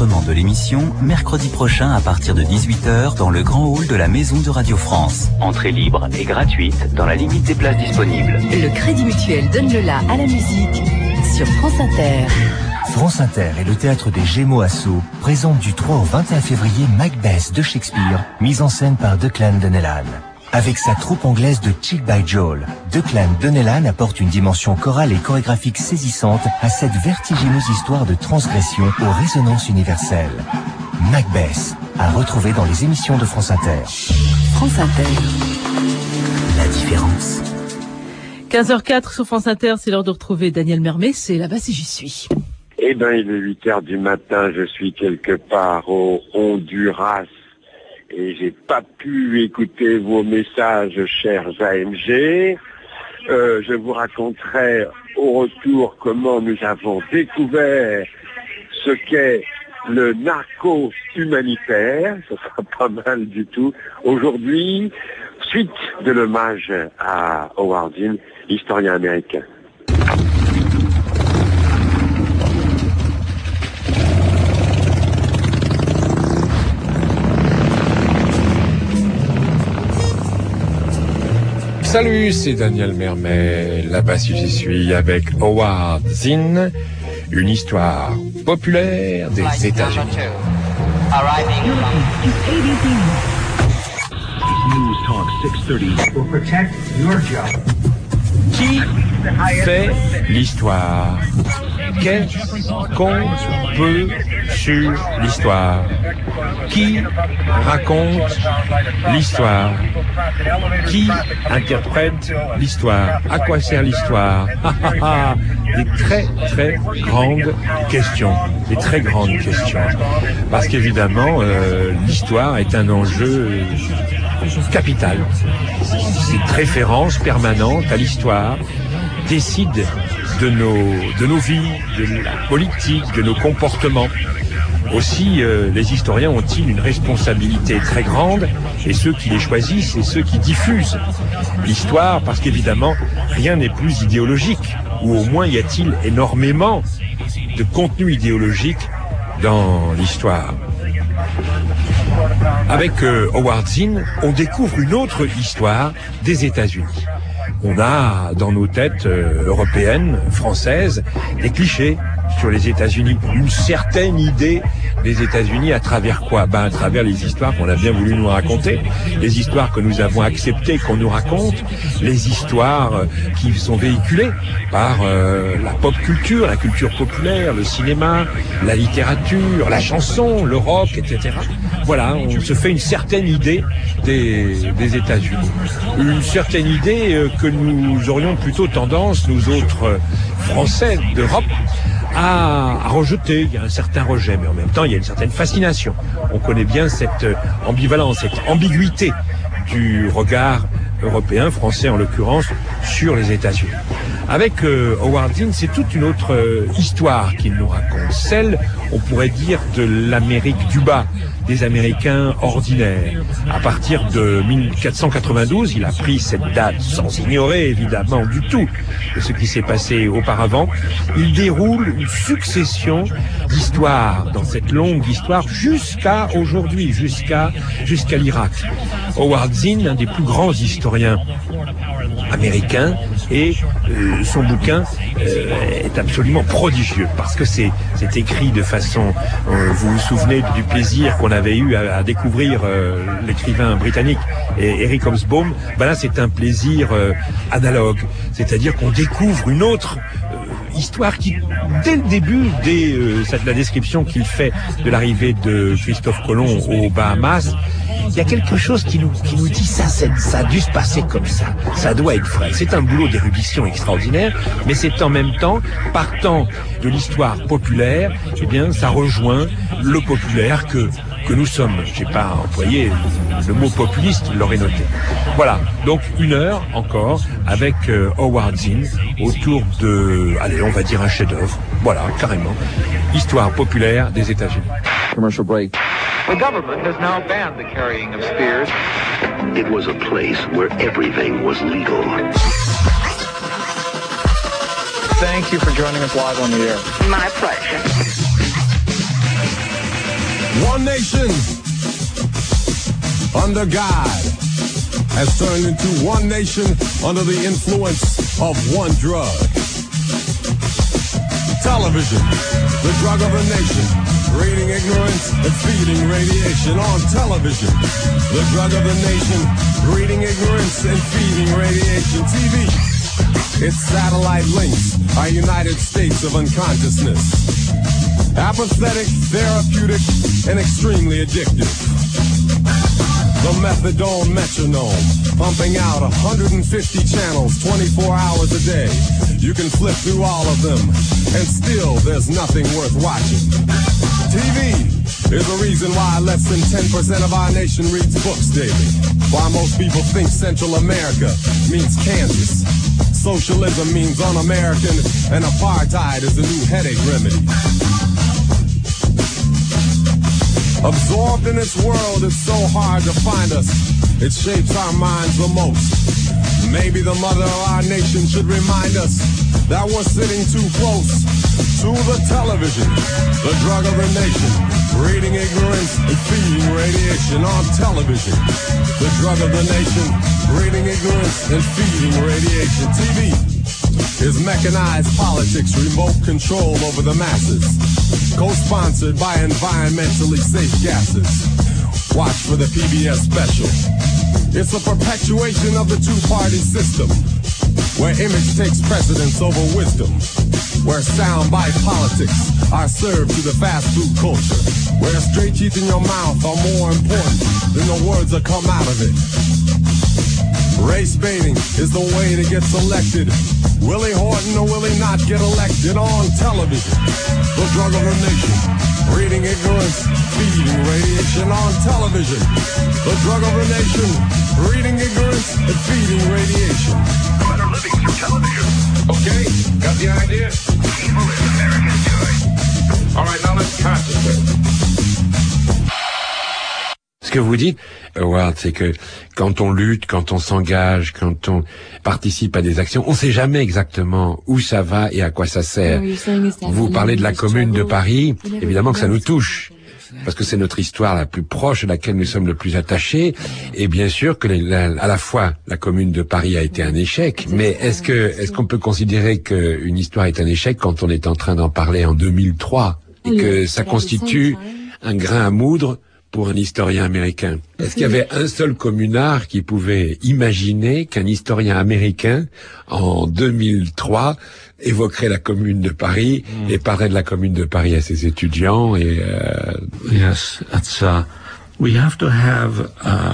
enregistrement de l'émission mercredi prochain à partir de 18h dans le grand hall de la Maison de Radio France. Entrée libre et gratuite dans la limite des places disponibles. Le Crédit Mutuel donne le la à la musique sur France Inter. France Inter et le Théâtre des Gémeaux à Sceaux présentent du 3 au 21 février Macbeth de Shakespeare, mise en scène par Declan Donnellan. Avec sa troupe anglaise de Cheek by Joel, Declan Donnellan apporte une dimension chorale et chorégraphique saisissante à cette vertigineuse histoire de transgression aux résonances universelles. Macbeth, à retrouver dans les émissions de France Inter. France Inter. La différence. 15h04 sur France Inter, c'est l'heure de retrouver Daniel Mermet, c'est là-bas si j'y suis. Eh ben, il est 8h du matin, je suis quelque part au Honduras et j'ai pas pu écouter vos messages, chers AMG. Je vous raconterai au retour comment nous avons découvert ce qu'est le narco humanitaire. Ce sera pas mal du tout. Aujourd'hui, suite de l'hommage à Howard Zinn, historien américain. Salut, c'est Daniel Mermet, là-bas si j'y suis, avec Howard Zinn, une histoire populaire des États-Unis. News Talk 630 will protect your job. Qui fait l'histoire? Qu'est-ce qu'on peut sur l'histoire? Qui raconte l'histoire? Qui interprète l'histoire? À quoi sert l'histoire? Des très très grandes questions. Des très grandes questions. Parce qu'évidemment, l'histoire est un enjeu capital. Cette référence permanente à l'histoire décide de nos vies, de la politique, de nos comportements. Aussi, les historiens ont-ils une responsabilité très grande, et ceux qui les choisissent et ceux qui diffusent l'histoire, parce qu'évidemment, rien n'est plus idéologique, ou au moins y a-t-il énormément de contenu idéologique dans l'histoire. Avec Howard Zinn, on découvre une autre histoire des États-Unis. On a dans nos têtes européennes, françaises, des clichés sur les États-Unis, une certaine idée des États-Unis à travers quoi? À travers les histoires qu'on a bien voulu nous raconter, les histoires que nous avons acceptées qu'on nous raconte, les histoires qui sont véhiculées par la pop culture, la culture populaire, le cinéma, la littérature, la chanson, le rock, etc. Voilà, on se fait une certaine idée des États-Unis. Une certaine idée que nous aurions plutôt tendance, nous autres Français d'Europe, à rejeter. Il y a un certain rejet, mais en même temps, il y a une certaine fascination. On connaît bien cette ambivalence, cette ambiguïté du regard européen, français en l'occurrence, sur les États-Unis. Avec Howard Zinn, c'est toute une autre histoire qu'il nous raconte. Celle, on pourrait dire, de l'Amérique du bas, des Américains ordinaires. À partir de 1492, il a pris cette date sans ignorer évidemment du tout de ce qui s'est passé auparavant. Il déroule une succession d'histoires dans cette longue histoire jusqu'à aujourd'hui, jusqu'à l'Irak. Howard Zinn, un des plus grands historiens américains, et son bouquin est absolument prodigieux parce que c'est écrit de façon, vous vous souvenez du plaisir qu'on avait eu à découvrir l'écrivain britannique Eric Hobsbawm. Là c'est un plaisir analogue, c'est-à-dire qu'on découvre une autre histoire qui, dès le début, dès la description qu'il fait de l'arrivée de Christophe Colomb aux Bahamas, il y a quelque chose qui nous dit ça a dû se passer comme ça doit être vrai. C'est un boulot d'érudition extraordinaire, mais c'est en même temps, partant de l'histoire populaire, eh bien ça rejoint le populaire que nous sommes. J'ai pas employé le mot populiste, vous l'aurez noté. Voilà, donc 1 heure encore avec Howard Zinn autour de, allez, on va dire un chef-d'œuvre. Voilà, carrément. Histoire populaire des États-Unis. Commercial break. The government has now banned the carrying of spears. It was a place where everything was legal. Thank you for joining us live on the air. My pleasure. One nation under God has turned into one nation under the influence of one drug. Television, the drug of the nation, breeding ignorance and feeding radiation. On television, the drug of the nation, breeding ignorance and feeding radiation. TV, its satellite links are United States of unconsciousness. Apathetic, therapeutic, and extremely addictive. The methadone metronome, pumping out 150 channels 24 hours a day. You can flip through all of them, and still there's nothing worth watching. TV is the reason why less than 10% of our nation reads books daily. Why most people think Central America means Kansas. Socialism means un-American, and apartheid is the new headache remedy. Absorbed in its world, it's so hard to find us. It shapes our minds the most. Maybe the mother of our nation should remind us that we're sitting too close to the television, the drug of the nation, breeding ignorance and feeding radiation. On television, the drug of the nation, breeding ignorance and feeding radiation. TV is mechanized politics, remote control over the masses, co-sponsored by environmentally safe gases. Watch for the PBS special. It's a perpetuation of the two-party system, where image takes precedence over wisdom, where soundbite politics are served to the fast food culture, where straight teeth in your mouth are more important than the words that come out of it. Race baiting is the way to get selected. Will he Horton or will he not get elected? On television, the drug of the nation, breeding ignorance, feeding radiation. On television, the drug of the nation, breeding ignorance and feeding radiation. Better living through television. Okay, got the idea? Evil is America's doing. All right, now let's concentrate. Ce que vous dites, Howard, c'est que quand on lutte, quand on s'engage, quand on participe à des actions, on ne sait jamais exactement où ça va et à quoi ça sert. Vous parlez de la Commune de Paris, évidemment que ça nous touche, parce que c'est notre histoire la plus proche, à laquelle nous sommes le plus attachés, et bien sûr que à la fois la Commune de Paris a été un échec, mais est-ce qu'on peut considérer qu'une histoire est un échec quand on est en train d'en parler en 2003 et que ça constitue un grain à moudre pour un historien américain? Est-ce qu'il y avait un seul communard qui pouvait imaginer qu'un historien américain, en 2003, évoquerait la Commune de Paris et parlerait de la Commune de Paris à ses étudiants et Yes, it's we have to have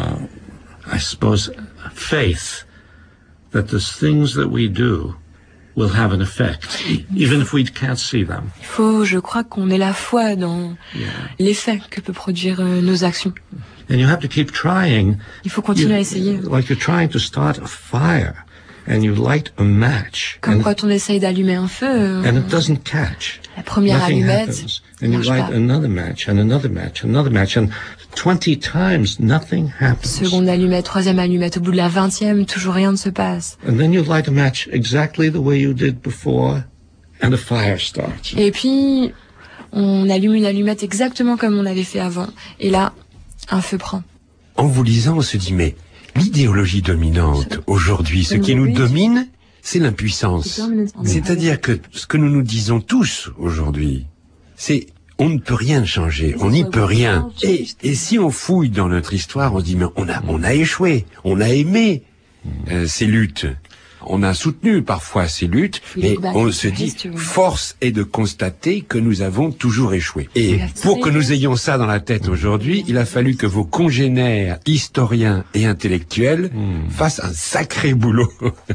I suppose faith that the things that we do will have an effect, even if we can't see them. Il faut, je crois, qu'on ait la foi dans l'effet que peut produire nos actions. And you have to keep trying. Il faut continuer à essayer. Like you're trying to start a fire, and you light a match. Comme quand on essaye d'allumer un feu. And it doesn't catch. La première allumette. And you light another match, and another match, another match, and 20 times nothing happens. Seconde allumette, troisième allumette, au bout de la 20e, toujours rien ne se passe. And then you light a match exactly the way you did before, and a fire starts. Et puis, on allume une allumette exactement comme on avait fait avant. Et là, un feu prend. En vous lisant, on se dit, mais l'idéologie dominante aujourd'hui, ce qui nous domine, c'est l'impuissance. C'est-à-dire que ce que nous nous disons tous aujourd'hui, c'est on ne peut rien changer, on n'y peut rien. Et si on fouille dans notre histoire, on se dit mais on a échoué, on a aimé ces luttes. On a soutenu parfois ces luttes, mais on se dit, force est de constater que nous avons toujours échoué. Et pour que nous ayons ça dans la tête aujourd'hui, il a fallu que vos congénères, historiens et intellectuels fassent un sacré boulot.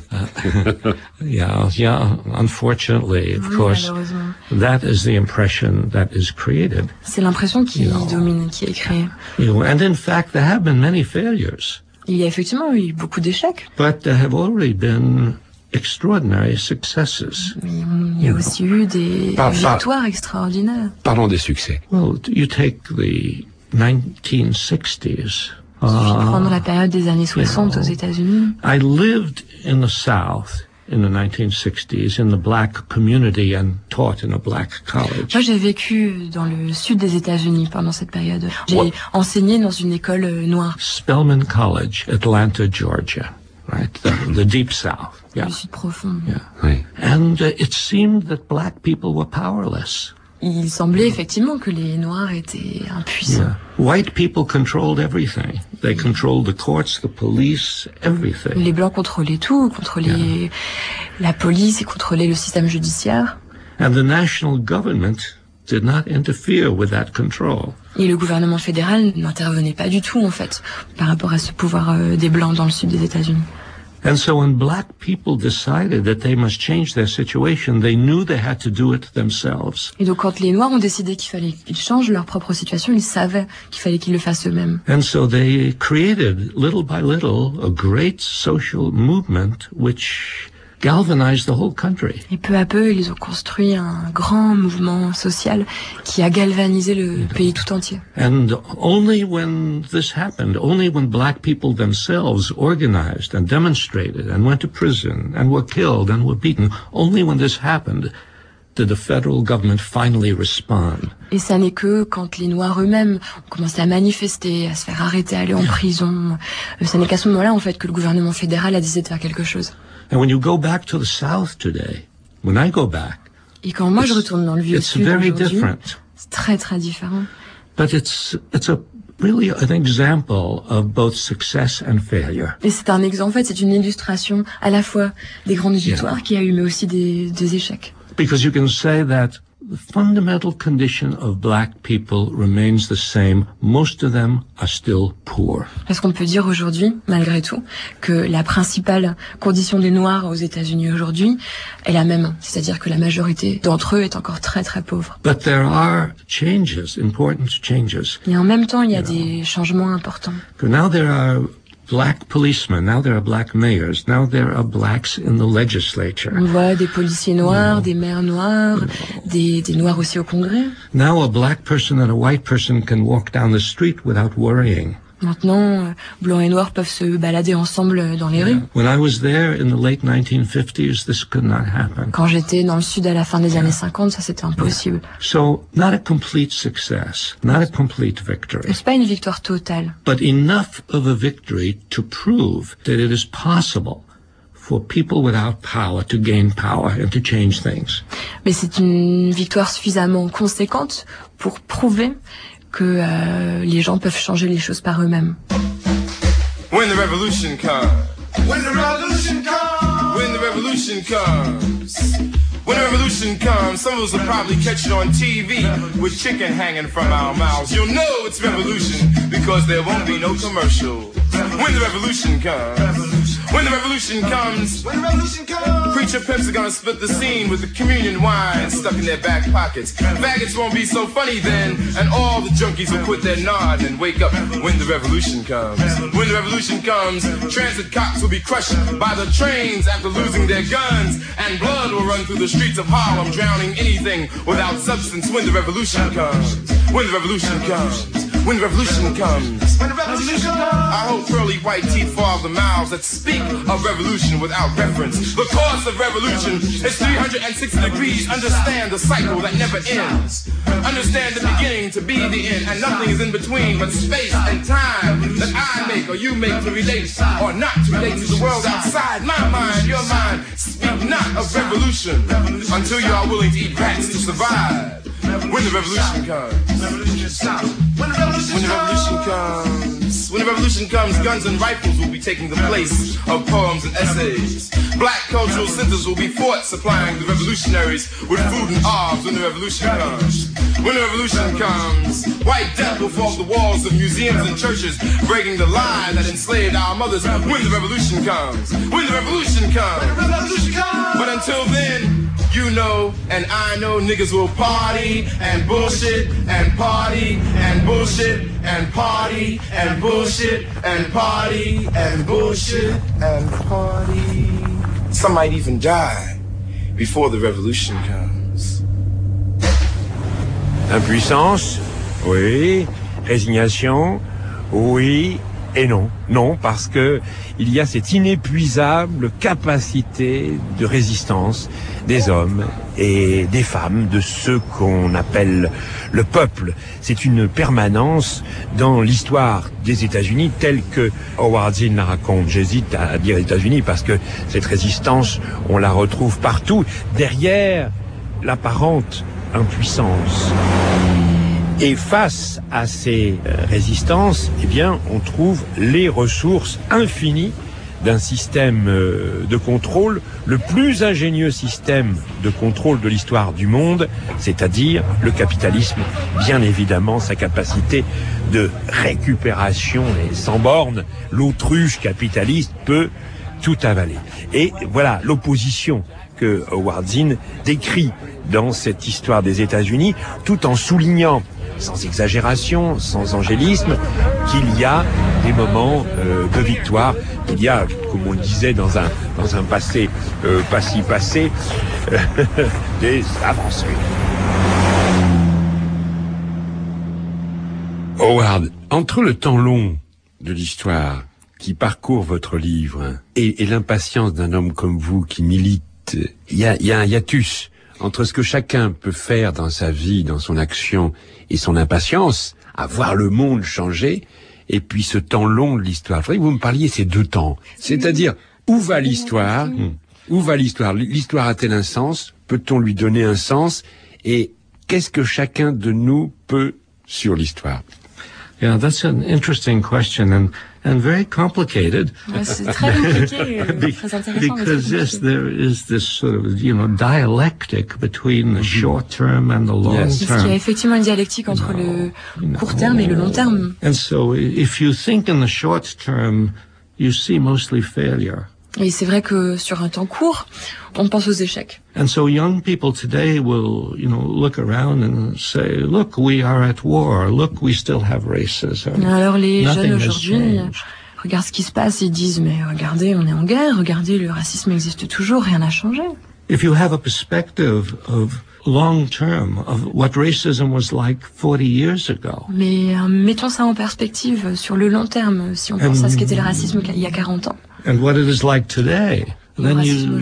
Yeah, unfortunately, of course, that is the impression that is created. C'est l'impression qui domine, qui est créée. And in fact, there have been many failures. Il y a effectivement eu beaucoup d'échecs. But there have already been extraordinary successes. Mais il y a aussi eu des victoires extraordinaires. Parlons des succès. Well, you take the 1960s. Pendant la période des années 60 aux États-Unis. I lived in the South in the 1960s in the black community and taught in a black college. Moi, j'ai vécu dans le sud des États-Unis pendant cette période. J'ai enseigné dans une école noire. Spelman College, Atlanta, Georgia, right? The deep south. Yeah. Le sud profond. Yeah. Oui. And it seemed that black people were powerless. Il semblait effectivement que les Noirs étaient impuissants. Yeah. White people controlled everything. They controlled the courts, the police, everything. Les Blancs contrôlaient tout, contrôlaient la police et contrôlaient le système judiciaire. And the national government did not interfere with that control. Et le gouvernement fédéral n'intervenait pas du tout, en fait, par rapport à ce pouvoir des Blancs dans le sud des États-Unis. And so when black people decided that they must change their situation, they knew they had to do it themselves. Et donc quand les Noirs ont décidé qu'il fallait qu'ils changent leur propre situation, ils savaient qu'il fallait qu'ils le fassent eux-mêmes. And so they created, little by little, a great social movement which galvanized the whole country. Et peu à peu, ils ont construit un grand mouvement social qui a galvanisé le pays tout entier. And only when this happened, only when black people themselves organized and demonstrated and went to prison and were killed and were beaten, only when this happened did the federal government finally respond. Et ça n'est que quand les Noirs eux-mêmes ont commencé à manifester, à se faire arrêter, à aller en prison, ça n'est qu'à ce moment-là, en fait, que le gouvernement fédéral a décidé de faire quelque chose. And when you go back to the South today, when I go back, et quand moi je retourne dans le vieux sud aujourd'hui, c'est très très différent. But it's really an example of both success and failure. Et c'est un exemple, en fait, c'est une illustration à la fois des grandes victoires qu'il y a eu, mais aussi des échecs. Because you can say that the fundamental condition of black people remains the same. Most of them are still poor. Parce qu'on peut dire aujourd'hui, malgré tout, que la principale condition des Noirs aux États-Unis aujourd'hui est la même. C'est-à-dire que la majorité d'entre eux est encore très très pauvre. But there are changes, important changes. Et en même temps, il y a des changements importants. Now there are black policemen, now there are black mayors, now there are blacks in the legislature. On voit des policiers noirs, des maires noirs, des Noirs aussi au Congrès. Now a black person and a white person can walk down the street without worrying. Maintenant, blancs et noirs peuvent se balader ensemble dans les rues. When I was there in the late 1950s, this could not happen. Quand j'étais dans le sud à la fin des années 50, ça c'était impossible. So, not a complete success, not a complete victory. C'est pas une victoire totale. But enough of a victory to prove that it is possible for people without power to gain power and to change things. Mais c'est une victoire suffisamment conséquente pour prouver que les gens peuvent changer les choses par eux-mêmes. When the revolution comes, when the revolution comes, when the revolution comes, when the revolution comes, some of us will probably catch it on TV with chicken hanging from our mouths. You'll know it's revolution because there won't be no commercial. When the revolution comes, when the revolution comes, when the revolution comes, preacher pimps are gonna split the scene with the communion wine stuck in their back pockets. Faggots won't be so funny then, and all the junkies will quit their nod and wake up when the revolution comes. When the revolution comes, transit cops will be crushed by the trains after losing their guns, and blood will run through the streets of Harlem, drowning anything without substance. When the revolution comes, when the revolution comes, when the revolution comes, when the revolution comes, I hope pearly white teeth fall off the mouths that speak of revolution without reference. The course of revolution is 360 degrees. Understand the cycle that never ends. Understand the beginning to be the end, and nothing is in between but space and time that I make or you make to relate or not to relate to the world outside my mind, your mind. Speak not of revolution until you are willing to eat rats to survive. When the revolution comes, when the revolution comes, when the revolution comes, guns and rifles will be taking the place of poems and essays. Black cultural centers will be forts supplying the revolutionaries with food and arms when the revolution comes. When the revolution comes, white death will fall off the walls of museums and churches, breaking the lie that enslaved our mothers. When the revolution comes, when the revolution comes, when the revolution comes. But until then, you know and I know niggas will party and bullshit and party and bullshit and party and bullshit and party and bullshit and party. Some might even die before the revolution comes. Impuissance, oui. Résignation, oui. Et non, parce que il y a cette inépuisable capacité de résistance des hommes et des femmes, de ceux qu'on appelle le peuple. C'est une permanence dans l'histoire des États-Unis telle que Howard Zinn la raconte. J'hésite à dire États-Unis parce que cette résistance, on la retrouve partout, derrière l'apparente impuissance. Et face à ces résistances, eh bien, on trouve les ressources infinies d'un système de contrôle, le plus ingénieux système de contrôle de l'histoire du monde, c'est-à-dire le capitalisme, bien évidemment, sa capacité de récupération est sans borne. L'autruche capitaliste peut tout avaler. Et voilà l'opposition que Howard Zinn décrit dans cette histoire des États-Unis, tout en soulignant, sans exagération, sans angélisme, qu'il y a des moments de victoire, qu'il y a, comme on le disait dans un passé pas si passé, des avancées. Howard, entre le temps long de l'histoire qui parcourt votre livre et l'impatience d'un homme comme vous qui milite, il y a un hiatus entre ce que chacun peut faire dans sa vie, dans son action et son impatience à voir le monde changer, et puis ce temps long de l'histoire. Il faudrait que vous me parliez ces deux temps. C'est-à-dire, où va l'histoire? Où va l'histoire? L'histoire a-t-elle un sens? Peut-on lui donner un sens? Et qu'est-ce que chacun de nous peut sur l'histoire? Yeah, that's an interesting question and very complicated. C'est très compliqué, très intéressant. Because there is this sort of, dialectic between the short term and the long term. Parce qu'il y a effectivement une dialectique entre le court terme et le long terme. And so if you think in the short term, you see mostly failure. Et c'est vrai que sur un temps court, on pense aux échecs. And so young people today will, look around and say, look, we are at war. Look, we still have racism. Alors les jeunes aujourd'hui regardent ce qui se passe, ils disent, mais regardez, on est en guerre, regardez, le racisme existe toujours, rien n'a changé. If you have a perspective of long term of what racism was like 40 years ago. Mais mettons ça en perspective sur le long terme, si on pense à ce qu'était le racisme il y a 40 ans. And what it is like today. Then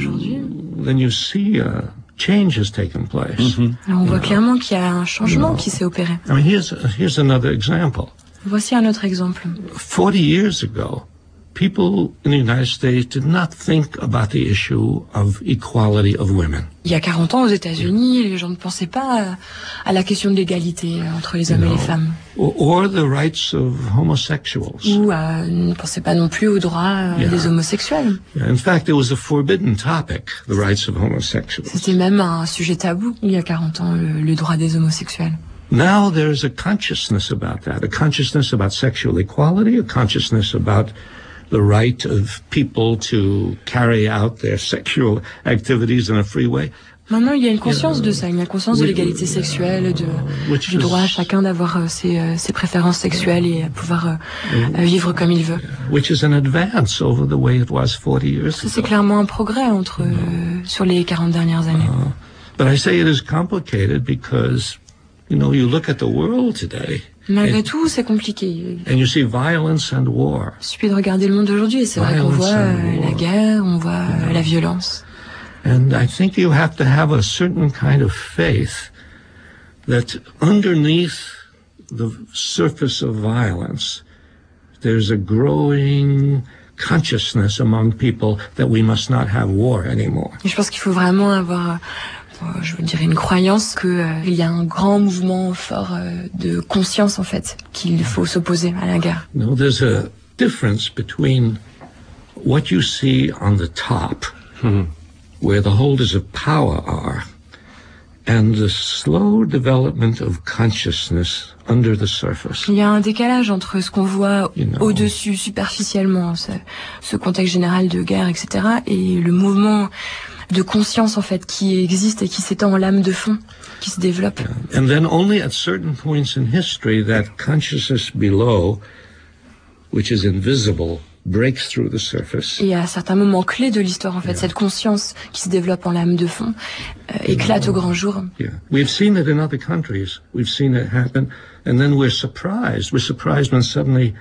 you see change has taken place. Mm-hmm. Alors on voit clairement qu'il y a un changement qui s'est opéré. I mean, here's another example. Voici un autre exemple. 40 years ago, people in the United States did not think about the issue of equality of women. Il y a 40 ans aux États-Unis, les gens ne pensaient pas à la question de l'égalité entre les hommes et les femmes. Or the rights of homosexuals. Ou ne pensaient pas non plus aux droits des homosexuels. In fact, it was a forbidden topic, the rights of homosexuals. C'était même un sujet tabou il y a 40 ans, le droit des homosexuels. Now there's a consciousness about that, a consciousness about sexual equality, a consciousness about the right of people to carry out their sexual activities in a free way. Maintenant, il y a une conscience de ça, il y a une conscience de l'égalité sexuelle, du droit à chacun d'avoir ses préférences sexuelles et à pouvoir vivre comme il veut. Which is an advance over the way it was 40 years ago. C'est clairement un progrès sur les 40 dernières années. But I say it is complicated because, you look at the world today. Malgré tout, c'est compliqué. And you see violence and war. Il suffit de regarder le monde d'aujourd'hui et c'est vrai qu'on voit la guerre, on voit la violence. And I think you have to have a certain kind of faith that underneath the surface of violence, there's a growing consciousness among people that we must not have war anymore. Et je pense qu'il faut vraiment avoir une croyance qu'il y a un grand mouvement fort de conscience, en fait, qu'il faut s'opposer à la guerre. No, there's a difference between what you see on the top, where the holders of power are, and the slow development of consciousness under the surface. Il y a un décalage entre ce qu'on voit au-dessus, superficiellement, ce contexte général de guerre, etc., et le mouvement de conscience, en fait, qui existe et qui s'étend en lame de fond, qui se développe. And then only at certain points in history that consciousness below, which is invisible, breaks through the surface. Et à certains moments clés de l'histoire, en fait, cette conscience qui se développe en lame de fond éclate au grand jour. Yeah. We've seen it in other countries. We've seen it happen, and then we're surprised. We're surprised when suddenly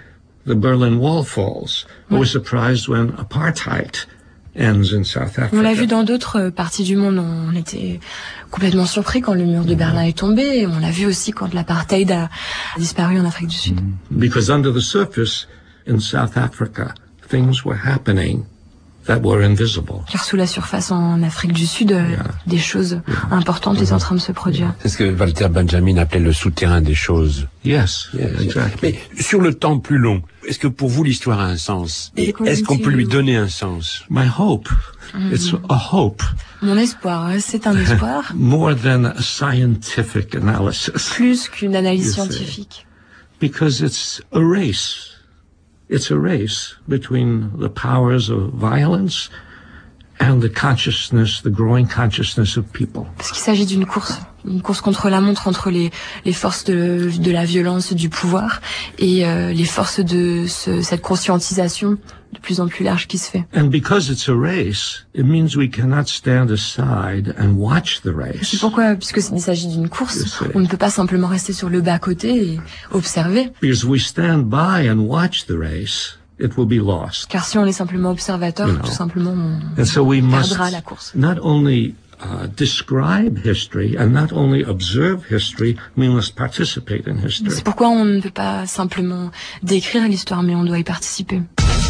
the Berlin Wall falls. I was surprised when apartheid ends in South Africa. On l'a vu dans d'autres parties du monde. On était complètement surpris quand le mur de Berlin est tombé. Et on l'a vu aussi quand l'apartheid a disparu en Afrique du Sud. Because under the surface in South Africa, things were happening that were invisible. Car sous la surface en Afrique du Sud, des choses importantes étaient en train de se produire. C'est ce que Walter Benjamin appelait le souterrain des choses. Yes, exactly. Mais sur le temps plus long, est-ce que pour vous l'histoire a un sens? Et est-ce qu'on peut lui donner un sens? My hope, it's a hope. Mon espoir, c'est un espoir. More than a scientific analysis. Plus qu'une analyse scientifique. Because it's a race. It's a race between the powers of violence and the consciousness, the growing consciousness of people. Parce qu'il s'agit d'une course contre la montre entre les forces de la violence, du pouvoir, et les forces de cette conscientisation de plus en plus large qui se fait. And because it's a race, it means we cannot stand aside and watch the race. C'est pourquoi, puisqu'il s'agit d'une course, on ne peut pas simplement rester sur le bas-côté et observer. Because we stand by and watch the race, it will be lost. Car si on est simplement observateur, tout simplement, on perdra la course. Not only describe history and not only observe history, we must participate in history. C'est pourquoi on ne peut pas simplement décrire l'histoire, mais on doit y participer.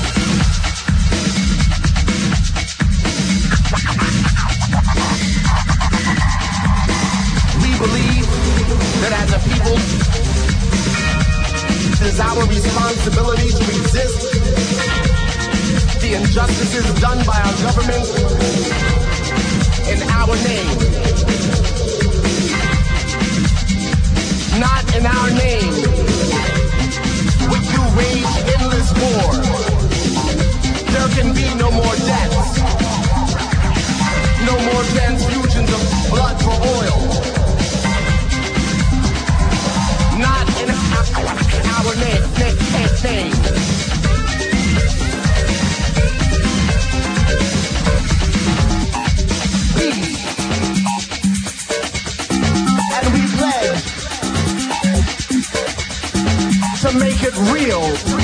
Believe that as a people, it is our responsibility to resist the injustices done by our government in our name. Not in our name would you wage endless war. There can be no more deaths, no more transfusions of blood for oil. Not in our name. Peace. And we pledge to make it real.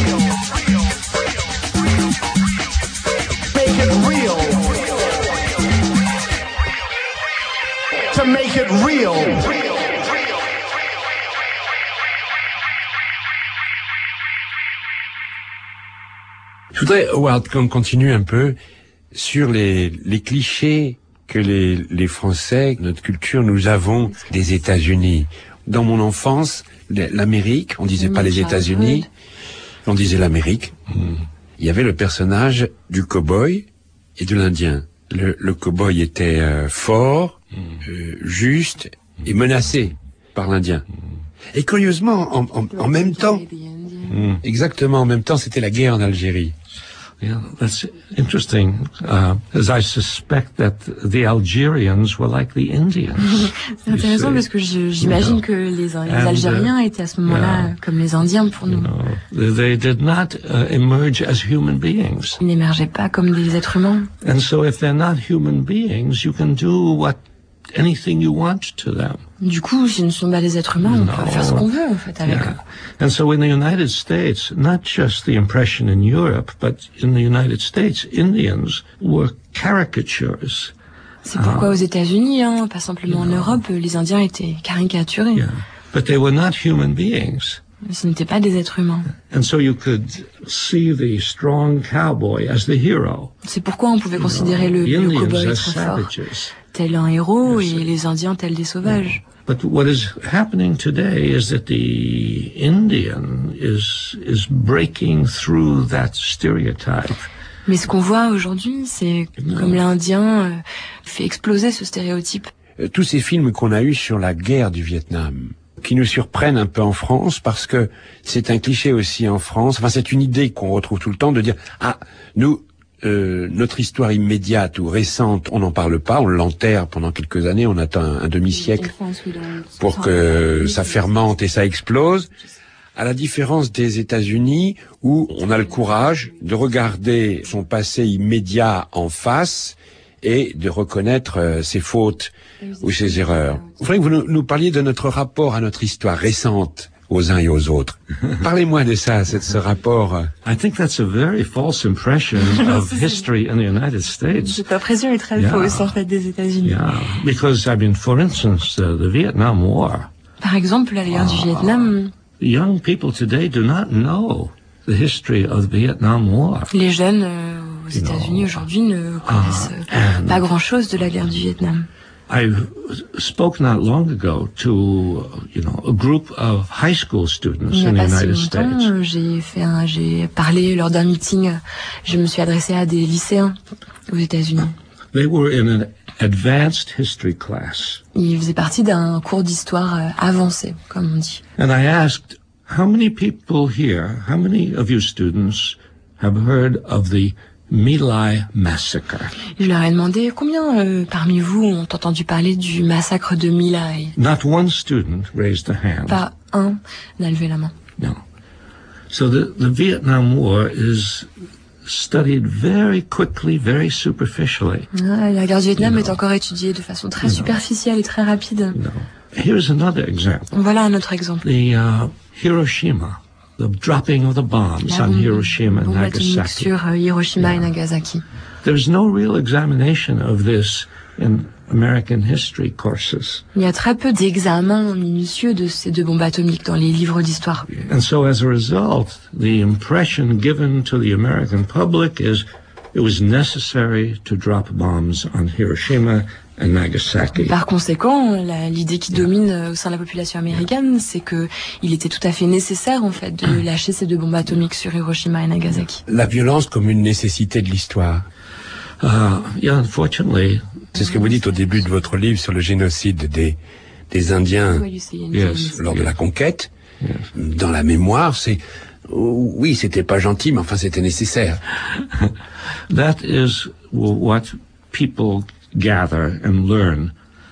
Make it real. To make it real. Je voudrais, Howard, qu'on continue un peu sur les clichés que les Français, notre culture, nous avons des États-Unis. Dans mon enfance, l'Amérique, on disait pas les États-Unis, on disait l'Amérique. Il y avait le personnage du cow-boy et de l'Indien. Le cow-boy était fort, juste et menacé par l'Indien. Et curieusement, en même temps, exactement, en même temps, c'était la guerre en Algérie. Yeah, that's interesting, as I suspect that the Algerians were like the Indians. C'est intéressant parce que j'imagine que les Algériens étaient à ce moment-là comme les Indiens pour nous. They did not emerge as human beings. Ils n'émergeaient pas comme des êtres humains. And so if they're not human beings, you can do anything you want to them. Du coup, s'ils ne sont pas des êtres humains, on peut faire ce qu'on veut, en fait, avec eux. And so in the United States, not just the impression in Europe, but in the United States, Indians were caricatures. C'est pourquoi aux États-Unis, pas simplement en Europe, les Indiens étaient caricaturés. Yeah. But they were not human beings. Ce n'étaient pas des êtres humains. And so you could see the strong cowboy as the hero. C'est pourquoi on pouvait considérer le cowboy très fort, tel un héros, et les Indiens tels des sauvages. But what is happening today is that the Indian is breaking through that stereotype. Mais ce qu'on voit aujourd'hui, c'est comme l'Indien fait exploser ce stéréotype. Tous ces films qu'on a eus sur la guerre du Vietnam, qui nous surprennent un peu en France, parce que c'est un cliché aussi en France, enfin c'est une idée qu'on retrouve tout le temps de dire nous, notre histoire immédiate ou récente, on n'en parle pas, on l'enterre pendant quelques années, on attend un demi-siècle pour que ça fermente et ça explose. À la différence des États-Unis, où on a le courage de regarder son passé immédiat en face et de reconnaître ses fautes ou ses erreurs. Il faudrait que vous nous parliez de notre rapport à notre histoire récente, aux uns et aux autres. Parlez-moi de ça, ce rapport. I think that's a very false impression of history in the United States. Cette impression est très fausse en fait des États-Unis. Yeah, because I mean, for instance, the Vietnam War. Par exemple, la guerre du Vietnam. Young people today do not know the history of the Vietnam War. Les jeunes aux États-Unis aujourd'hui ne connaissent pas grand-chose de la guerre du Vietnam. I spoke not long ago to, a group of high school students in the United States. J'ai parlé lors d'un meeting. Je me suis adressé à des lycéens aux États-Unis. They were in an advanced history class. Ils faisaient partie d'un cours d'histoire avancé, comme on dit. And I asked, how many people here, how many of you students have heard of the My Lai massacre? Je leur ai demandé combien parmi vous ont entendu parler du massacre de My Lai. Not one student raised a hand. Pas un n'a levé la main. No. So the Vietnam War is studied very quickly, very superficially. La guerre du Vietnam est encore étudiée de façon très superficielle et très rapide. Here's another example. Voilà un autre exemple. The Hiroshima. The dropping of the bombs on Hiroshima and Nagasaki. Sur Hiroshima et Nagasaki. There's no real examination of this in American history courses. Il y a très peu d'examens minutieux de ces deux bombes atomiques dans les livres d'histoire. And so as a result, the impression given to the American public is it was necessary to drop bombs on Hiroshima and Nagasaki. Par conséquent, l'idée qui domine au sein de la population américaine, c'est que il était tout à fait nécessaire, en fait, de lâcher ces deux bombes atomiques sur Hiroshima et Nagasaki. La violence comme une nécessité de l'histoire. Yeah, unfortunately. C'est ce que vous dites au début de votre livre sur le génocide des Indiens lors de la conquête. Yes. Dans la mémoire, oui, c'était pas gentil, mais enfin, c'était nécessaire. That is what people gather and learn,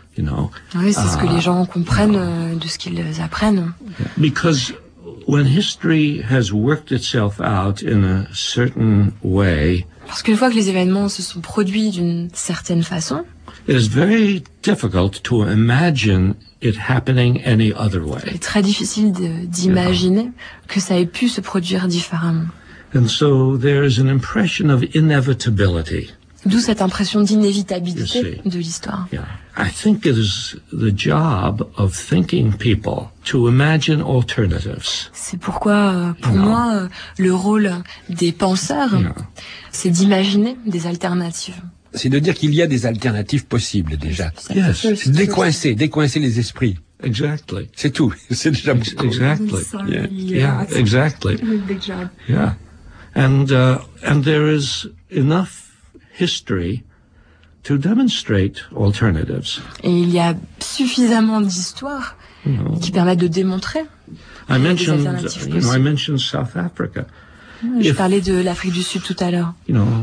Oui, c'est ce que les gens comprennent de ce qu'ils apprennent. Because when history has worked itself out in a certain way, parce qu'une fois que les événements se sont produits d'une certaine façon, it is very difficult to imagine it happening any other way. C'est très difficile d'imaginer que ça ait pu se produire différemment. And so there is an impression of inevitability. D'où cette impression d'inévitabilité de l'histoire. Yeah. I think it is the job of thinking people to imagine alternatives. C'est pourquoi, pour moi, le rôle des penseurs, c'est d'imaginer des alternatives. C'est de dire qu'il y a des alternatives possibles déjà. Yes. Décoincer les esprits. Exactly. C'est tout. C'est déjà beaucoup. Exactly. Yeah, exactly. Big job. Yeah. And there is enough history to demonstrate alternatives. Et il y a suffisamment d'histoires qui permettent de démontrer I mentioned South Africa. Je parlais de l'Afrique du Sud tout à l'heure.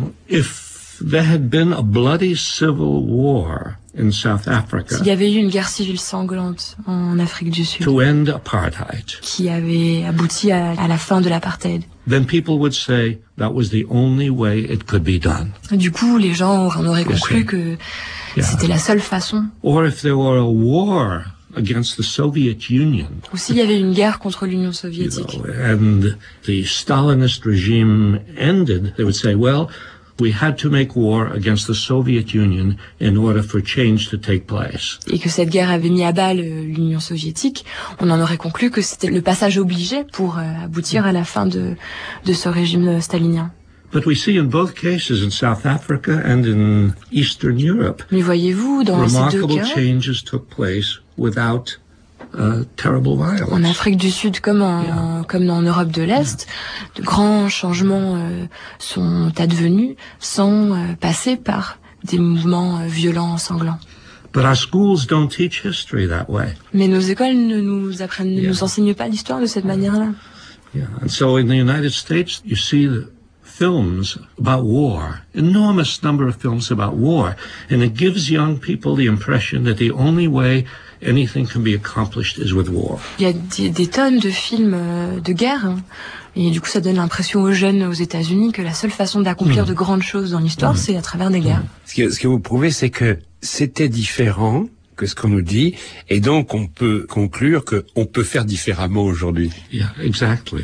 If there had been a bloody civil war in South Africa, s'il y avait eu une guerre civile sanglante en Afrique du Sud, to end apartheid, qui avait abouti à la fin de l'apartheid, then people would say that was the only way it could be done. Du coup, les gens en auraient conclu que c'était la seule façon. Or if there were a war against the Soviet Union, ou s'il y avait une guerre contre l'Union soviétique, and the Stalinist regime ended, they would say, well, we had to make war against the Soviet Union in order for change to take place. Et que cette guerre avait mis à bas l'Union soviétique, on en aurait conclu que c'était le passage obligé pour aboutir à la fin de ce régime stalinien. But we see in both cases in South Africa and in Eastern Europe, mais voyez-vous, dans ces deux cas, changes took place without terrible violence. En Afrique du Sud comme en Europe de l'Est, de grands changements sont advenus sans passer par des mouvements violents, sanglants. But our schools don't teach history that way. Mais nos écoles ne nous enseignent pas l'histoire de cette manière-là. Yeah. And so in the United States, you see films about war, enormous number of films about war, and it gives young people the impression that the only way anything can be accomplished is with war. Il y a des tonnes de films de guerre, et du coup ça donne l'impression aux jeunes aux États-Unis que la seule façon d'accomplir de grandes choses dans l'histoire, c'est à travers des guerres. Ce que vous prouvez, c'est que c'était différent que ce qu'on nous dit, et donc on peut conclure qu'on peut faire différemment aujourd'hui. Yeah, exactly.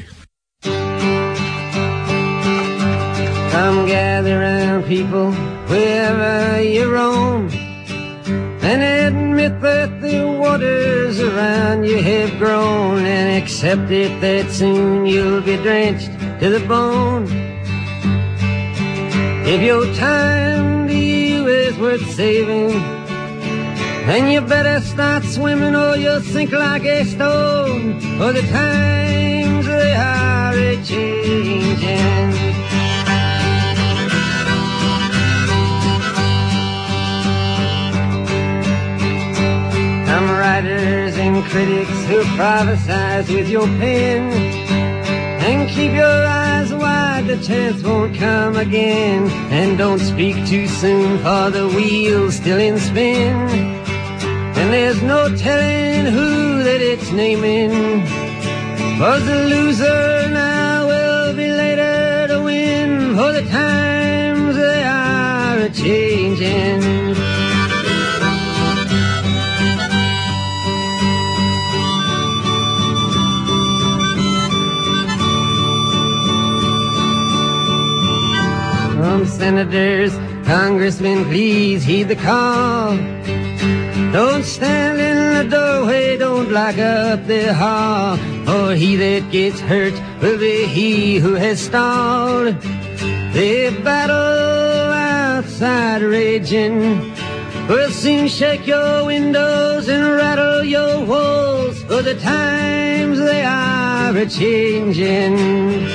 Come gather round, people, wherever you roam, and admit that the waters around you have grown, and accept it that soon you'll be drenched to the bone. If your time to you is worth saving, then you better start swimming or you'll sink like a stone, for the times they are a-changing. Some writers and critics who prophesize with your pen, and keep your eyes wide, the chance won't come again. And don't speak too soon, for the wheel's still in spin, and there's no telling who that it's naming, 'cause the loser now will be later to win, for the times they are a-changing. Senators, congressmen, please heed the call. Don't stand in the doorway, don't block up the hall, for he that gets hurt will be he who has stalled. The battle outside raging will soon shake your windows and rattle your walls, for the times they are a-changing.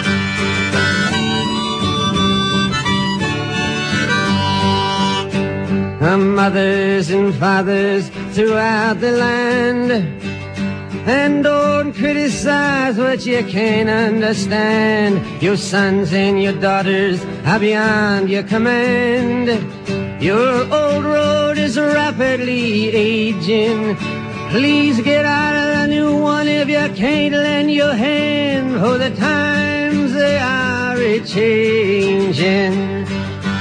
Mothers and fathers throughout the land, and don't criticize what you can't understand. Your sons and your daughters are beyond your command. Your old road is rapidly aging. Please get out of the new one if you can't lend your hand, for the times they are a-changing.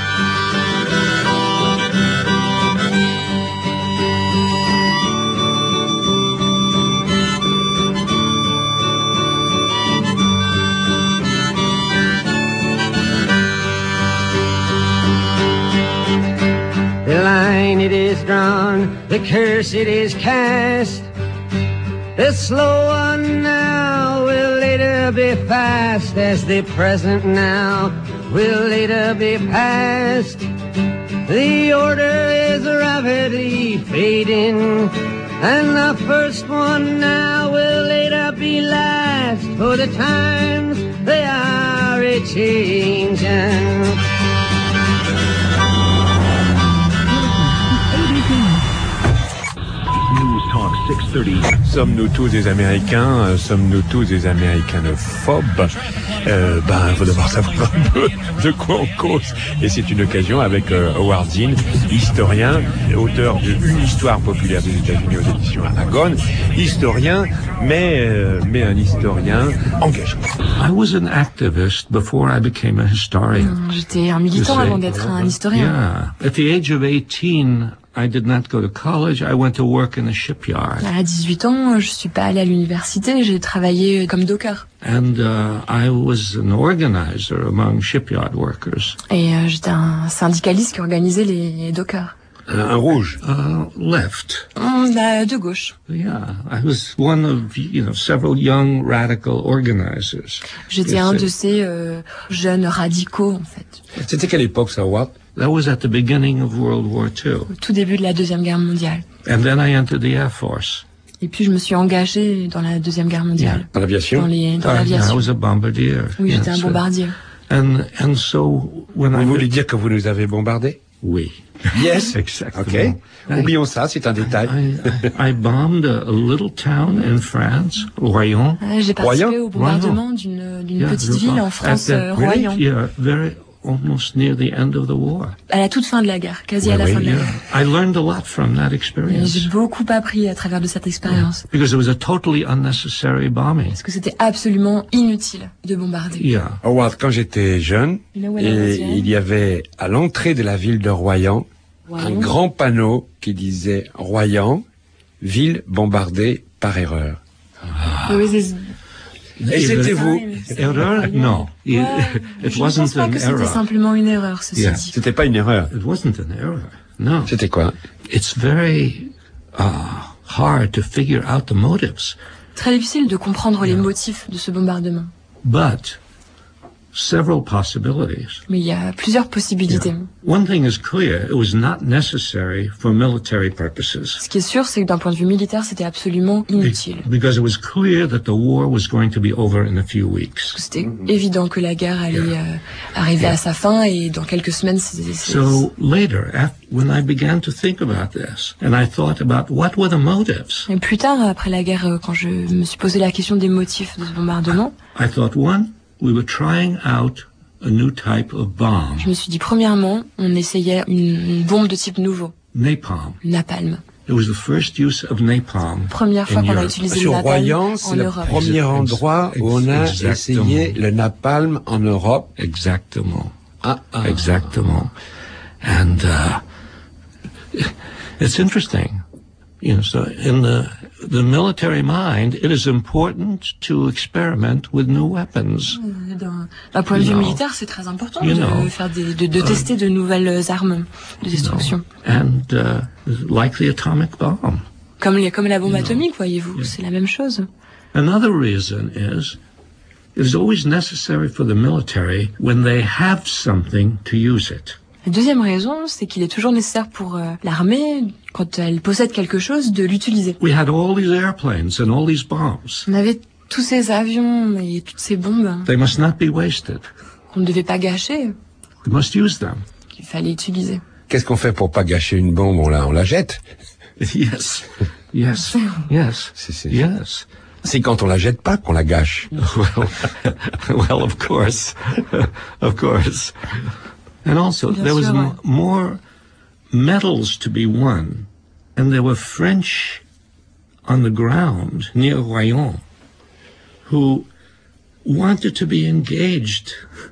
The line it is drawn, the curse it is cast. The slow one now will later be fast, as the present now will later be past. The order is rapidly fading, and the first one now will later be last, for the times they are a-changing. Sommes-nous tous des Américains? Sommes-nous tous des Américanophobes? Il faut d'abord savoir un peu de quoi on cause. Et c'est une occasion avec Howard Zinn, historien, auteur de Une histoire populaire des États-Unis aux éditions Aragon. Historien, mais un historien engagé. I was an activist before I became a historian. J'étais un militant avant d'être un historien. Yeah. At the age of 18, I did not go to college. I went to work in a shipyard. À 18 ans, je suis pas allé à l'université, j'ai travaillé comme docker. And I was an organizer among shipyard workers. Et j'étais un syndicaliste qui organisait les dockers. Un rouge. Left. De gauche. Yeah, I was one of several young radical organizers. J'étais un de ces jeunes radicaux en fait. C'était quelle époque ça, Howard? That was at the beginning of World War II. Au tout début de la Deuxième Guerre mondiale. And then I entered the Air Force. Et puis je me suis engagé dans la Deuxième Guerre mondiale. Dans l'aviation? Dans l'aviation. I was a bombardier. Oui, j'étais un bombardier. And so when Vous voulez dire que vous nous avez bombardés? Oui. Yes. Exactement. Okay. Oublions ça, c'est un détail. I bombed a little town in France, Royan. J'ai participé au bombardement d'une petite ville en France, Royan. Yeah, almost near the end of the war. À la toute fin de la guerre, quasi à la fin de la guerre. I learned a lot from that experience. J'ai beaucoup appris à travers de cette expérience. Because it was a totally unnecessary bombing. Parce que c'était absolument inutile de bombarder. Yeah. Howard, quand j'étais jeune, il y avait à l'entrée de la ville de Royan un grand panneau qui disait Royan, ville bombardée par erreur. Et c'était vous? Error? No. It wasn't an error. C'était simplement une erreur, ceci dit. C'était pas une erreur. It wasn't an error. No. C'était quoi? It's very hard to figure out the motives. Très difficile de comprendre les motifs de ce bombardement. But several possibilities. Mais il y a plusieurs possibilités. One thing is clear, it was not necessary for military purposes. Ce qui est sûr, c'est que d'un point de vue militaire, c'était absolument inutile. Because it was clear that the war was going to be over in a few weeks. C'était évident que la guerre allait arriver à sa fin et dans quelques semaines, So later, when I began to think about this, and I thought about what were the motives. Et plus tard, après la guerre, quand je me suis posé la question des motifs de ce bombardement, I thought, one, we were trying out a new type of bomb. Je me suis dit, premièrement, on essayait une bombe de type nouveau. Napalm. Napalm. It was the first use of napalm. Première fois qu'on a utilisé le napalm Royan, c'est le premier endroit où on a essayé le napalm en Europe. Exactement. Exactement. And it's interesting. You know, so in the military mind, it is important to experiment with new weapons. D'un point de vue militaire, c'est très important de faire de tester de nouvelles armes de destruction. And like the atomic bomb. Comme la bombe atomique, voyez-vous, c'est la même chose. Another reason is it is always necessary for the military when they have something to use it. La deuxième raison, c'est qu'il est toujours nécessaire pour l'armée, quand elle possède quelque chose, de l'utiliser. We had all these airplanes and all these bombs. On avait tous ces avions et toutes ces bombes. They must not be wasted. Qu'on ne devait pas gâcher. We must use them. Qu'il fallait utiliser. Qu'est-ce qu'on fait pour pas gâcher une bombe? On la jette? Yes. Yes. Yes. Yes. C'est quand on la jette pas qu'on la gâche. Well, of course. Of course. And also, there was more medals to be won, and there were French on the ground near Royan who wanted to be engaged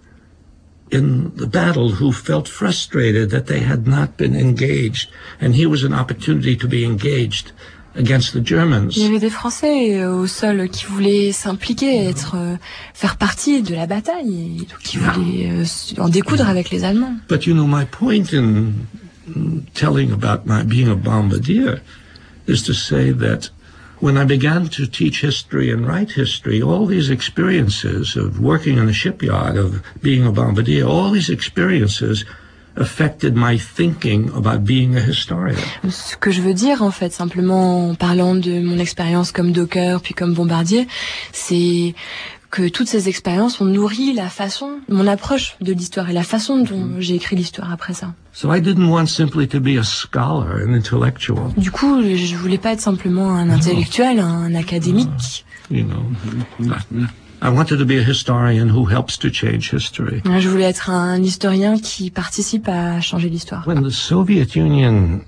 in the battle, who felt frustrated that they had not been engaged, and here was an opportunity to be engaged against the Germans. Il y avait des Français au sol qui voulaient s'impliquer, faire partie de la bataille, et qui voulaient en découdre avec les Allemands. But you know, my point in telling about my being a bombardier is to say that when I began to teach history and write history, all these experiences of working in a shipyard, of being a bombardier, all these experiences affected my thinking about being a historian. Ce que je veux dire, en fait, simplement en parlant de mon expérience comme docker puis comme bombardier, c'est que toutes ces expériences ont nourri mon approche de l'histoire et la façon dont j'ai écrit l'histoire après ça. So I didn't want simply to be a scholar, an intellectual. Du coup, je voulais pas être simplement un intellectuel, un académique. You know, I wanted to be a historian who helps to change history. Je voulais être un historien qui participe à changer l'histoire. When the Soviet Union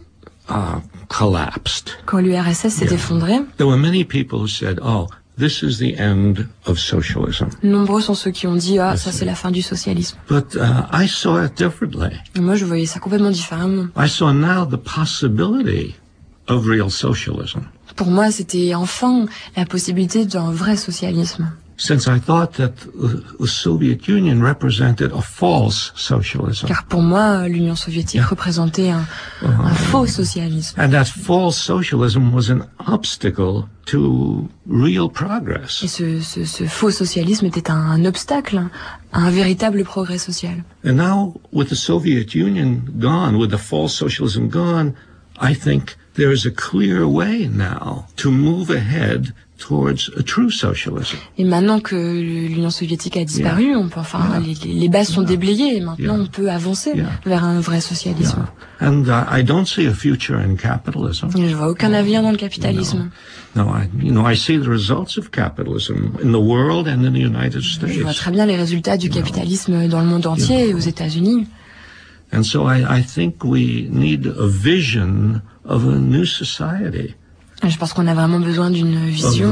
collapsed, quand l'URSS s'est effondrée, there were many people who said, "Oh, this is the end of socialism." Nombreux sont ceux qui ont dit, ça c'est la fin du socialisme. But I saw it differently. Et moi, je voyais ça complètement différemment. I saw now the possibility of real socialism. Pour moi, c'était enfin la possibilité d'un vrai socialisme. Since I thought that the Soviet Union represented a false socialism. Car pour moi, l'Union soviétique représentait un faux socialisme. And that false socialism was an obstacle to real progress. Et ce faux socialisme était un obstacle à un véritable progrès social. And now, with the Soviet Union gone, with the false socialism gone, I think there is a clear way now to move ahead towards a true socialism. Et maintenant que l'Union soviétique a disparu, on peut, les bases sont déblayées et maintenant on peut avancer vers un vrai socialisme. And I don't see a future in capitalism. Je vois aucun avenir dans le capitalisme. No, I see the results of capitalism in the world and in the United States. Je vois très bien les résultats du capitalisme dans le monde entier et aux États-Unis. And so I think we need a vision of a new society. Je pense qu'on a vraiment besoin d'une vision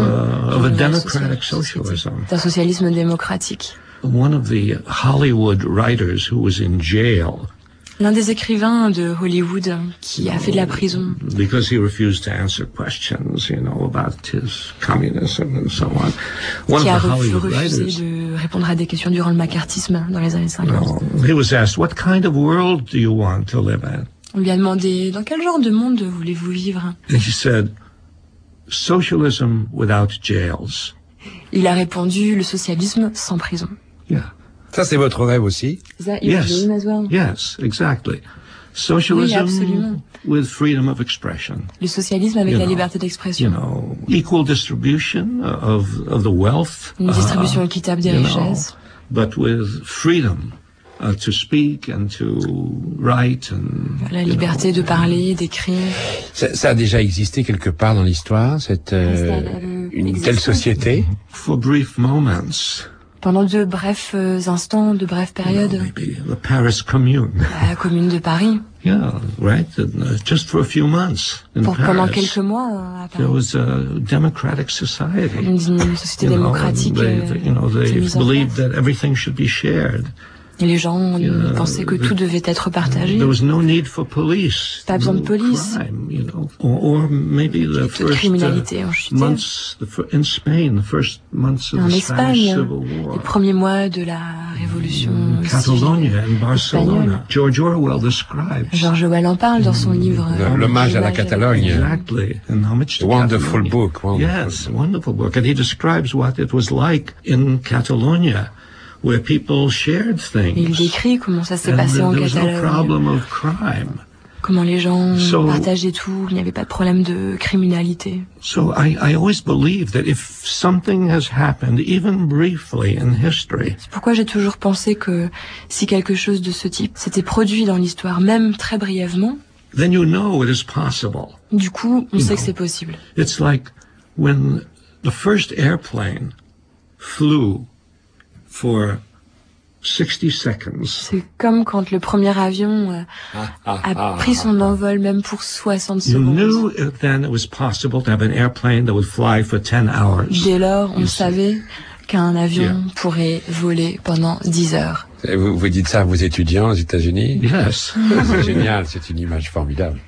d'un socialisme démocratique. One of the Hollywood writers who was in jail. L'un des écrivains de Hollywood qui a fait de la prison. Because he refused to answer questions, about his communism and so on. Qui a refusé de répondre à des questions durant le macartisme dans les années 50. He was asked, what kind of world do you want to live in? On lui a demandé, dans quel genre de monde voulez-vous vivre? And he said, socialism without jails. Il a répondu, le socialisme sans prison. Yeah. Ça, c'est votre rêve aussi? Yes. Yes, exactly. Socialism with freedom of expression. Le socialisme avec la liberté d'expression. Equal distribution of the wealth. Une distribution équitable des richesses. But with freedom to speak and to write and. La liberté de parler, d'écrire. Ça a déjà existé quelque part dans l'histoire, une telle société? For brief moments. Pendant de brefs instants, de brèves périodes. The Paris Commune. La Commune de Paris. Yeah, right. Just for a few months in Paris. Pendant quelques mois à Paris. There was a democratic society. Une société démocratique. They believed that everything should be shared. Et les gens pensaient que tout devait être partagé. There was no need for police. Pas besoin de police. Crime, or maybe the first months in Spain, the first months of the Spanish Civil War. Les premiers mois de la révolution Catalonia and Barcelona. George Orwell describes. George Orwell en parle dans son livre. L'hommage à la Catalogne. Exactly. And homage to Wonderful book. Yes, wonderful book. And he describes what it was like in Catalonia. Where people shared things. Il décrit comment ça s'est passé en Catalogne. Comment les gens partageaient tout, il n'y avait pas de problème de criminalité. So I always believe that if something has happened, even briefly in history. C'est pourquoi j'ai toujours pensé que si quelque chose de ce type s'était produit dans l'histoire, même très brièvement, then you know it is possible. Du coup, on sait que c'est possible. It's like when the first airplane flew for 60 seconds. C'est comme quand le premier avion a pris son envol même pour 60 secondes. You knew then it was possible to have an airplane that would fly for 10 hours. Dès lors, on savait qu'un avion pourrait voler pendant 10 heures. Et vous dites ça à vos étudiants aux États-Unis? Yes. C'est génial, c'est une image formidable.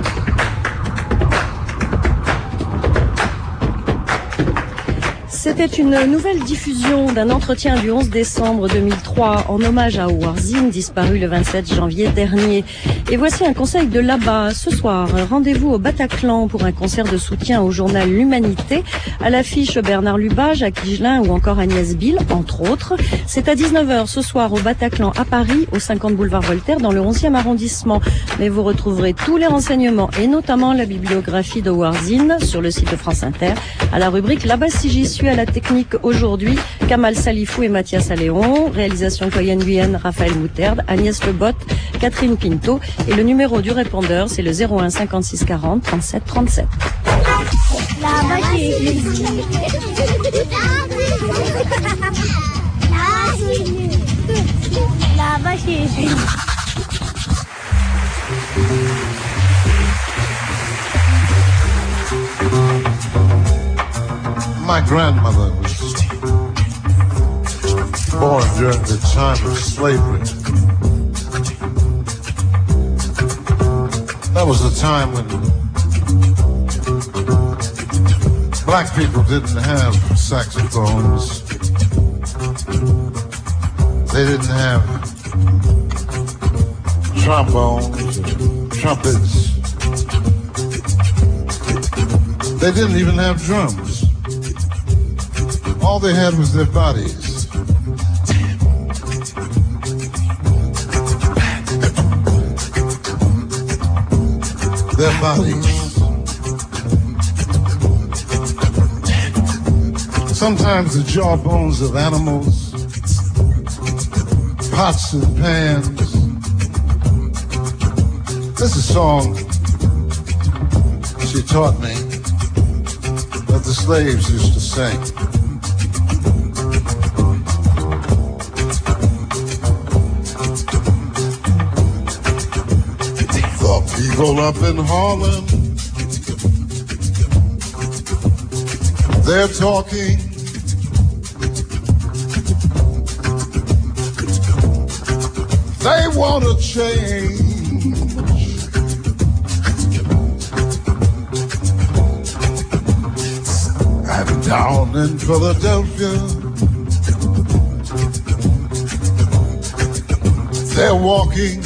C'était une nouvelle diffusion d'un entretien du 11 décembre 2003 en hommage à Howard Zinn, disparu le 27 janvier dernier. Et voici un conseil de là-bas. Ce soir, rendez-vous au Bataclan pour un concert de soutien au journal L'Humanité. À l'affiche Bernard Lubat, Jacques Higelin ou encore Agnès Bill, entre autres. C'est à 19h ce soir au Bataclan à Paris, au 50 boulevard Voltaire, dans le 11e arrondissement. Mais vous retrouverez tous les renseignements et notamment la bibliographie de Howard Zinn sur le site de France Inter, à la rubrique Là-bas si j'y suis. À la technique aujourd'hui, Kamal Salifou et Mathias Alléon, réalisation Coyen Guyenne, Raphaël Mouterde, Agnès Lebot, Catherine Pinto, et le numéro du répondeur, c'est le 01 56 40 37 37. My grandmother was born during the time of slavery. That was the time when black people didn't have saxophones. They didn't have trombones or trumpets. They didn't even have drums. All they had was their bodies. Their bodies. Sometimes the jawbones of animals, pots and pans. This is a song she taught me that the slaves used to sing. People up in Harlem, they're talking. They want to change. I'm down in Philadelphia. They're walking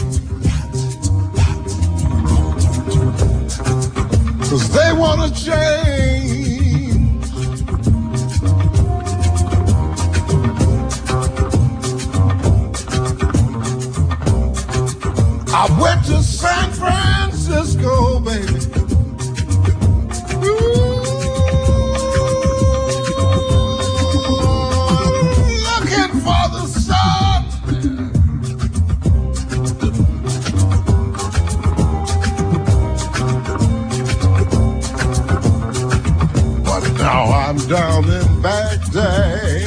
'cause they want to change. I went to San Francisco, baby. Looking for the sun. But now I'm down in Baghdad.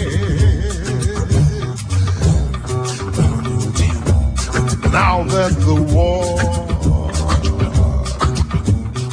Now that the war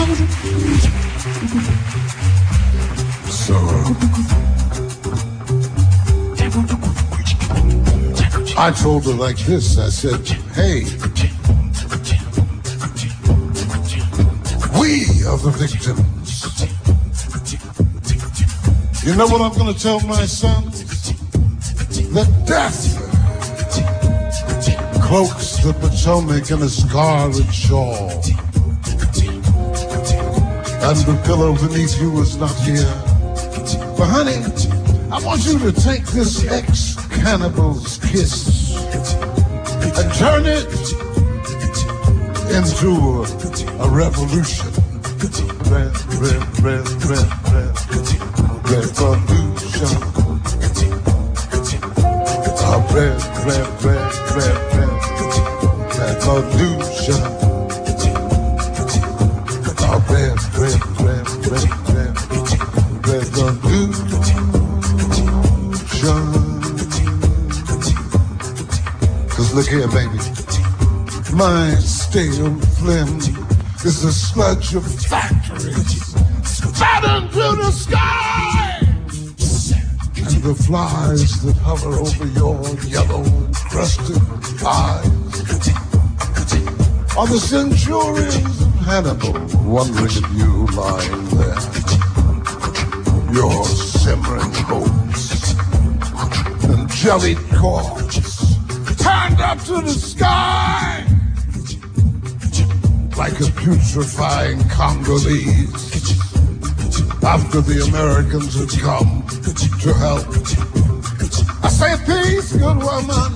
So, I told her like this, I said, hey, we are the victims. You know what I'm going to tell my sons? That death cloaks the Potomac in a scarlet shawl, and the pillow beneath you is not here. But honey, I want you to take this ex-cannibal's kiss and turn it into a revolution. Revolution. Cause look here, baby, my stale phlegm is a sludge of factories spat into the sky, and the flies that hover over your yellow encrusted eyes are the centurions of Hannibal wondering at you lying there, your simmering hopes and jellied corpse turned up to the sky like a putrefying Congolese after the Americans had come to help. I say peace, good woman.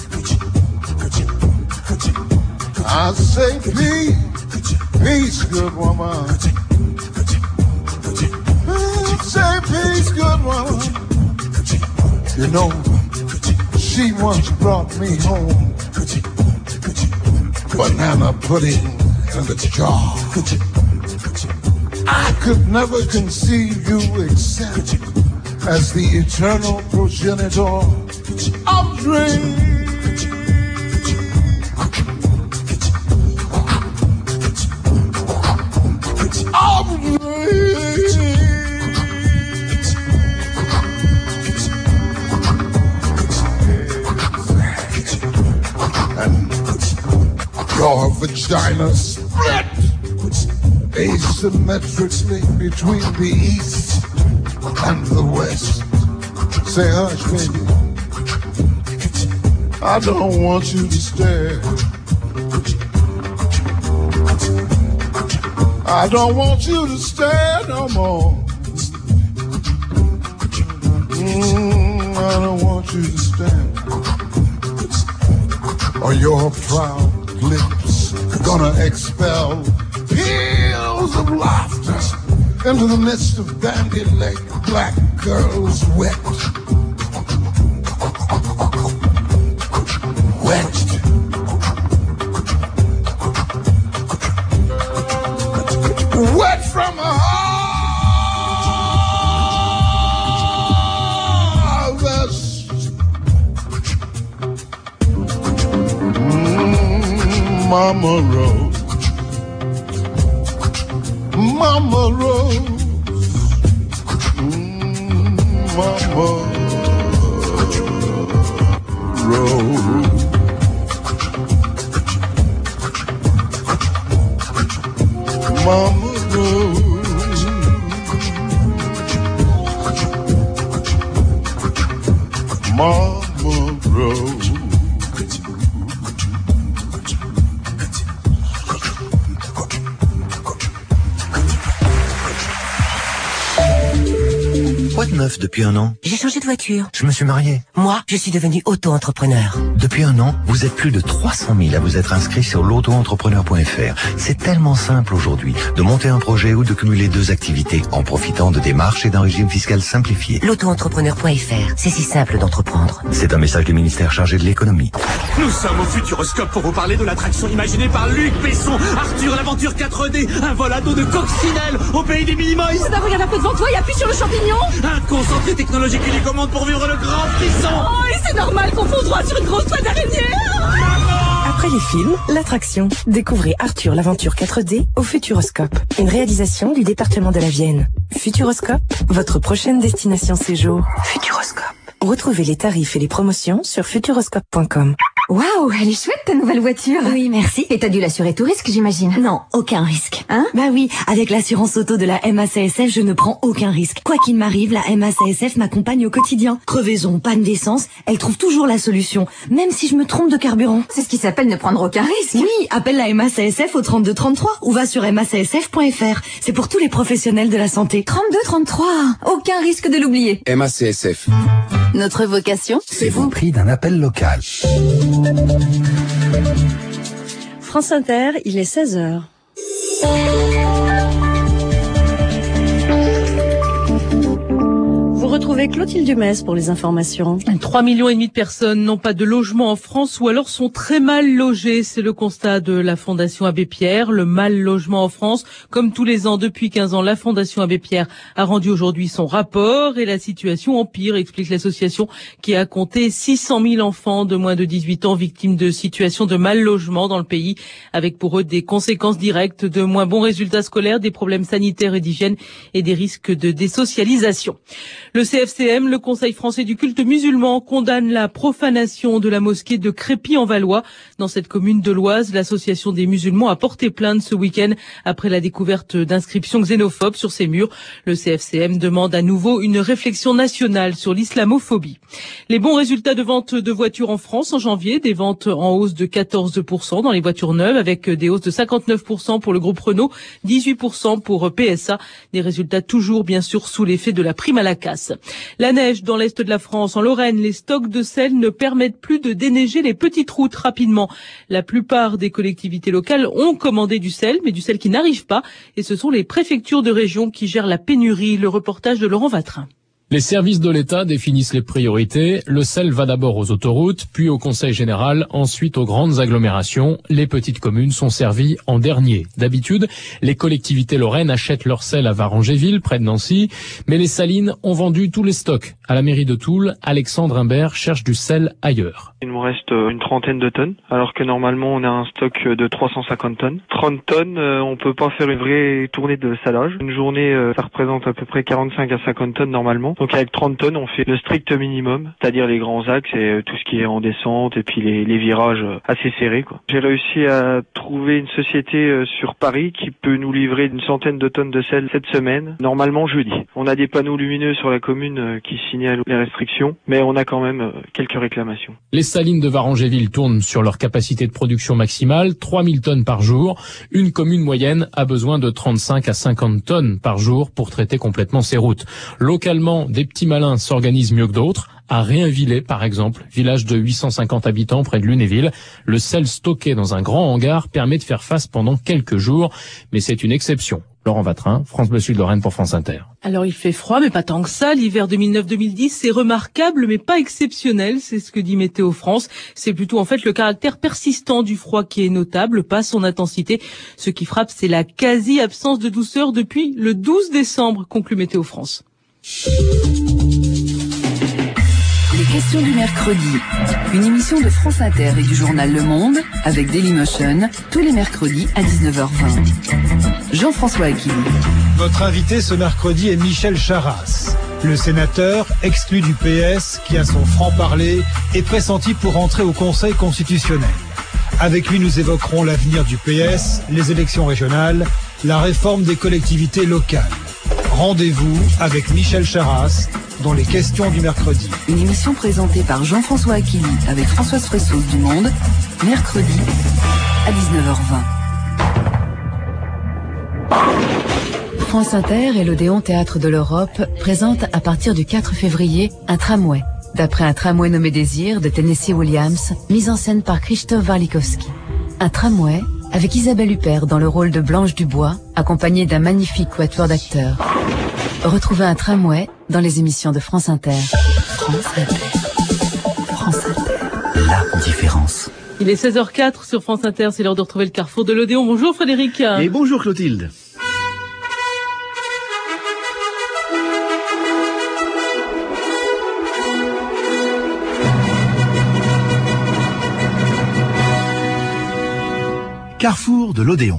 I say peace, good woman. I say peace, good woman. You know, she once brought me home banana pudding in a jar. I could never conceive you except as the eternal progenitor of dreams. Your vagina split asymmetrically between the east and the west. Say hush, baby, I don't want you to stare. I don't want you to stare no more. I don't want you to stare. Or your proud lips gonna expel peals of laughter into the midst of bandy-legged black girls wet. Wet from a harvest. Mama Rose, Mama Rose, Mama Rose. Mama Rose, Mama Rose. Quoi de neuf depuis un an? J'ai changé de voiture. Je me suis marié. Moi, je suis devenu auto-entrepreneur. Depuis un an, vous êtes plus de 300 000 à vous être inscrits sur l'auto-entrepreneur.fr. C'est tellement simple aujourd'hui de monter un projet ou de cumuler deux activités en profitant de démarches et d'un régime fiscal simplifié. L'auto-entrepreneur.fr, c'est si simple d'entreprendre. C'est un message du ministère chargé de l'économie. Nous sommes au Futuroscope pour vous parler de l'attraction imaginée par Luc Besson. Arthur l'aventure 4D, un vol à dos de coccinelle au pays des Minimoys. Ça regarde un peu devant toi et appuie sur le champignon. Un concentré technologique unicommande pour vivre le grand frisson. Oh, et c'est normal qu'on fonde droit sur une grosse toile d'araignée. Après les films, l'attraction. Découvrez Arthur l'aventure 4D au Futuroscope. Une réalisation du département de la Vienne. Futuroscope, votre prochaine destination séjour. Futuroscope. Retrouvez les tarifs et les promotions sur futuroscope.com. Waouh, elle est chouette ta nouvelle voiture. Oui, merci. Et t'as dû l'assurer tout risque, j'imagine. Non, aucun risque. Hein? Bah oui, avec l'assurance auto de la MACSF, je ne prends aucun risque. Quoi qu'il m'arrive, la MACSF m'accompagne au quotidien. Crevaison, panne d'essence, elle trouve toujours la solution, même si je me trompe de carburant. C'est ce qui s'appelle ne prendre aucun risque. Oui, appelle la MACSF au 3233 ou va sur macsf.fr. C'est pour tous les professionnels de la santé. 3233, aucun risque de l'oublier. MACSF. Notre vocation, c'est vous. Prix d'un appel local. France Inter, il est 16h. Vous retrouvez Clotilde Dumès pour les informations. 3,5 millions de personnes n'ont pas de logement en France ou alors sont très mal logées. C'est le constat de la Fondation Abbé Pierre. Le mal logement en France, comme tous les ans depuis 15 ans, la Fondation Abbé Pierre a rendu aujourd'hui son rapport et la situation empire, explique l'association qui a compté 600 000 enfants de moins de 18 ans victimes de situations de mal logement dans le pays, avec pour eux des conséquences directes de moins bons résultats scolaires, des problèmes sanitaires et d'hygiène et des risques de désocialisation. Le CFCM, le Conseil français du culte musulman, condamne la profanation de la mosquée de Crépy-en-Valois. Dans cette commune de l'Oise, l'association des musulmans a porté plainte ce week-end après la découverte d'inscriptions xénophobes sur ses murs. Le CFCM demande à nouveau une réflexion nationale sur l'islamophobie. Les bons résultats de vente de voitures en France en janvier, des ventes en hausse de 14% dans les voitures neuves, avec des hausses de 59% pour le groupe Renault, 18% pour PSA. Des résultats toujours bien sûr sous l'effet de la prime à la casse. La neige dans l'est de la France, en Lorraine, les stocks de sel ne permettent plus de déneiger les petites routes rapidement. La plupart des collectivités locales ont commandé du sel, mais du sel qui n'arrive pas, et ce sont les préfectures de région qui gèrent la pénurie. Le reportage de Laurent Vatrin. Les services de l'État définissent les priorités. Le sel va d'abord aux autoroutes, puis au Conseil général, ensuite aux grandes agglomérations. Les petites communes sont servies en dernier. D'habitude, les collectivités lorraines achètent leur sel à Varangéville, près de Nancy, mais les salines ont vendu tous les stocks. À la mairie de Toul, Alexandre Imbert cherche du sel ailleurs. Il nous reste une trentaine de tonnes, alors que normalement on a un stock de 350 tonnes. 30 tonnes, on peut pas faire une vraie tournée de salage. Une journée, ça représente à peu près 45 à 50 tonnes normalement. Donc avec 30 tonnes, on fait le strict minimum, c'est-à-dire les grands axes et tout ce qui est en descente et puis les virages assez serrés, quoi. J'ai réussi à trouver une société sur Paris qui peut nous livrer une centaine de tonnes de sel cette semaine, normalement jeudi. On a des panneaux lumineux sur la commune qui signalent les restrictions, mais on a quand même quelques réclamations. Les salines de Varangéville tournent sur leur capacité de production maximale, 3000 tonnes par jour. Une commune moyenne a besoin de 35 à 50 tonnes par jour pour traiter complètement ses routes. Localement, des petits malins s'organisent mieux que d'autres. À Réinvillers, par exemple, village de 850 habitants près de Lunéville, le sel stocké dans un grand hangar permet de faire face pendant quelques jours, mais c'est une exception. Laurent Vatrin, France Bleu Sud Lorraine pour France Inter. Alors il fait froid, mais pas tant que ça. L'hiver 2009-2010, c'est remarquable, mais pas exceptionnel. C'est ce que dit Météo France. C'est plutôt en fait le caractère persistant du froid qui est notable, pas son intensité. Ce qui frappe, c'est la quasi-absence de douceur depuis le 12 décembre, conclut Météo France. Les questions du mercredi. Une émission de France Inter et du journal Le Monde avec Dailymotion tous les mercredis à 19h20. Jean-François Aquili. Votre invité ce mercredi est Michel Charasse, le sénateur exclu du PS qui a son franc-parler et pressenti pour rentrer au Conseil constitutionnel. Avec lui, nous évoquerons l'avenir du PS, les élections régionales, la réforme des collectivités locales. Rendez-vous avec Michel Charasse dans les questions du mercredi. Une émission présentée par Jean-François Aquili avec Françoise Fressos du Monde, mercredi à 19h20. France Inter et l'Odéon Théâtre de l'Europe présentent à partir du 4 février un tramway, d'après un tramway nommé Désir de Tennessee Williams, mise en scène par Krzysztof Warlikowski. Un tramway avec Isabelle Huppert dans le rôle de Blanche Dubois, accompagnée d'un magnifique quatuor d'acteurs. Retrouvez un tramway dans les émissions de France Inter. France Inter. France Inter. La différence. Il est 16h04 sur France Inter, c'est l'heure de retrouver le carrefour de l'Odéon. Bonjour Frédéric. Et bonjour Clotilde. carrefour de l'Odéon.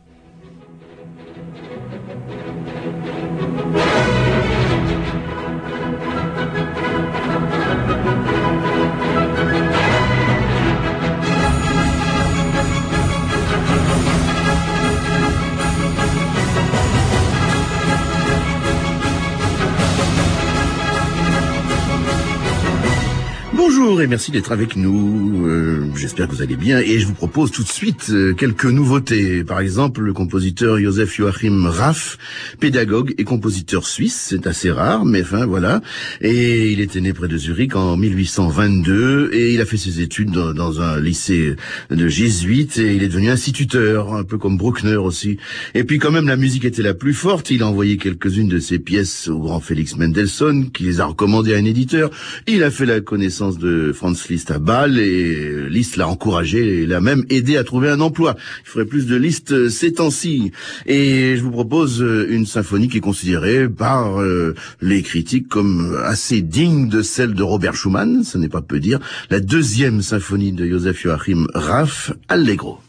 Bonjour et merci d'être avec nous. J'espère que vous allez bien et je vous propose tout de suite quelques nouveautés. Par exemple, le compositeur Josef Joachim Raff, pédagogue et compositeur suisse, c'est assez rare, mais enfin voilà. Et il était né près de Zurich en 1822 et il a fait ses études dans un lycée de jésuites et il est devenu instituteur, un peu comme Bruckner aussi. Et puis quand même la musique était la plus forte, il a envoyé quelques-unes de ses pièces au grand Félix Mendelssohn qui les a recommandées à un éditeur. Il a fait la connaissance de Franz Liszt à Bâle et Liszt l'a encouragé et l'a même aidé à trouver un emploi. Il ferait plus de Liszt ces temps-ci. Et je vous propose une symphonie qui est considérée par les critiques comme assez digne de celle de Robert Schumann, ce n'est pas peu dire, la deuxième symphonie de Josef Joachim Raff, Allegro.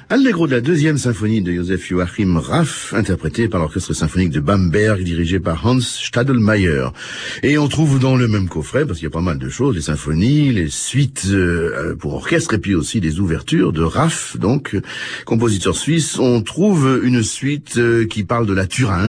Allegro de la deuxième symphonie de Joseph Joachim Raff, interprété par l'orchestre symphonique de Bamberg, dirigé par Hans Stadelmayer. Et on trouve dans le même coffret, parce qu'il y a pas mal de choses, les symphonies, les suites pour orchestre, et puis aussi les ouvertures de Raff, donc compositeur suisse. On trouve une suite qui parle de la Turin,